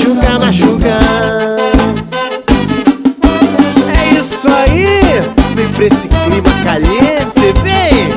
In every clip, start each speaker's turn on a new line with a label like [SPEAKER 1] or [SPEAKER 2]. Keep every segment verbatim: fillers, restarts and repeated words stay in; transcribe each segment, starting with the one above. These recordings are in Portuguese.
[SPEAKER 1] machuca, machuca. É isso aí, vem pra esse clima caliente, vem.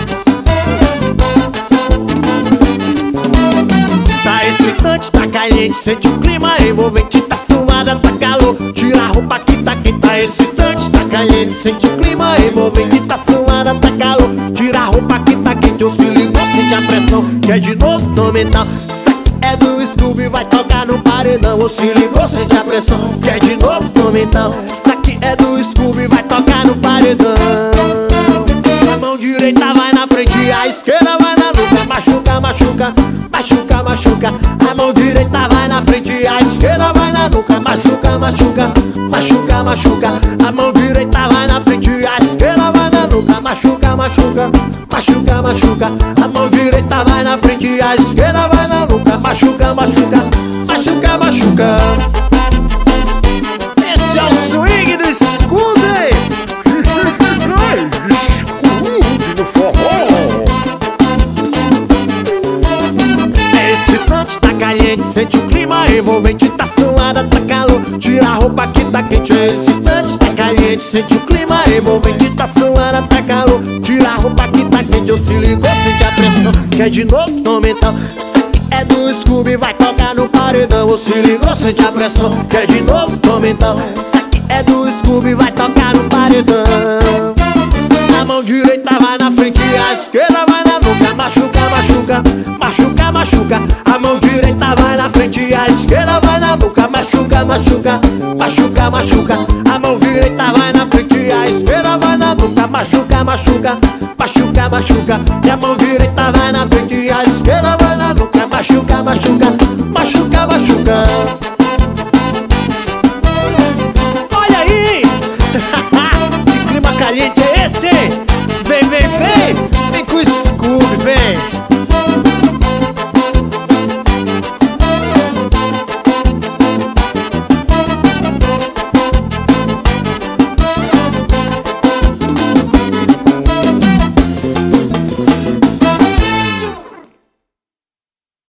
[SPEAKER 1] Tá excitante, tá caliente, sente o clima envolvente. Tá suada, tá calor, tira a roupa que tá quente. Tá excitante, tá caliente, sente o clima envolvente. Tá suada, tá calor, tira a roupa que tá quente. Eu se ligou, sente a pressão, que é de novo tom mental. Isso aqui é do Scooby, vai tocar no paredão. Eu se ligou, sente a pressão, que é de novo tom mental. Isso aqui é do Scooby, vai tocar no paredão. A mão direita vai na frente, a esquerda vai na nuca. Machuca, machuca, machuca, machuca. A mão direita vai na frente, a esquerda vai na nuca. Machuca, machuca, machuca, machuca. A mão direita vai na frente, a esquerda vai na nuca. Machuca, machuca, machuca, machuca. A mão direita vai na frente, a esquerda vai na nuca. Machuca, machuca, machuca, machuca. Esse é o swing do Scooby. Scooby no forró. É excitante, tá caliente, sente o clima envolvente. Tá suada, tá calor, tira a roupa que tá quente. É excitante, tá caliente, sente o clima envolvente. Tá suada, tá calor, tira a roupa que tá quente. Eu se ligou, sente a pressão, que é de novo tom mental. É do Scooby, vai tocar no paredão. Eu se ligou, sente a pressão, que é de novo tom mental. Isso aqui é do Scooby, vai tocar no paredão. A mão direita vai na frente, a esquerda vai na nuca. Machuca, machuca, machuca, machuca. A mão direita vai na frente, a esquerda vai na nuca. Machuca, machuca, machuca, machuca. A mão direita vai na frente, a esquerda vai na nuca. Machuca, machuca, machuca, machuca.